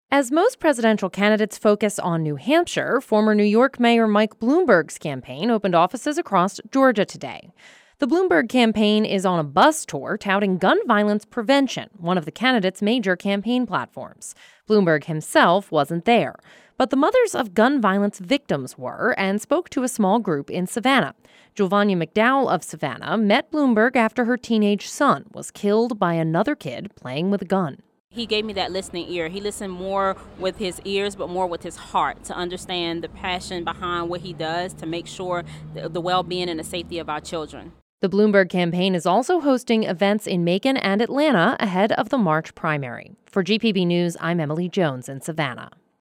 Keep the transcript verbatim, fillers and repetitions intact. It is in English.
As most presidential candidates focus on New Hampshire, former New York Mayor Mike Bloomberg's campaign opened offices across Georgia today. The Bloomberg campaign is on a bus tour touting gun violence prevention, one of the candidate's major campaign platforms. Bloomberg himself wasn't there, but the mothers of gun violence victims were and spoke to a small group in Savannah. Giovanni McDowell of Savannah met Bloomberg after her teenage son was killed by another kid playing with a gun. He gave me that listening ear. He listened more with his ears, but more with his heart to understand the passion behind what he does to make sure the, the well-being and the safety of our children. The Bloomberg campaign is also hosting events in Macon and Atlanta ahead of the March primary. For G P B News, I'm Emily Jones in Savannah.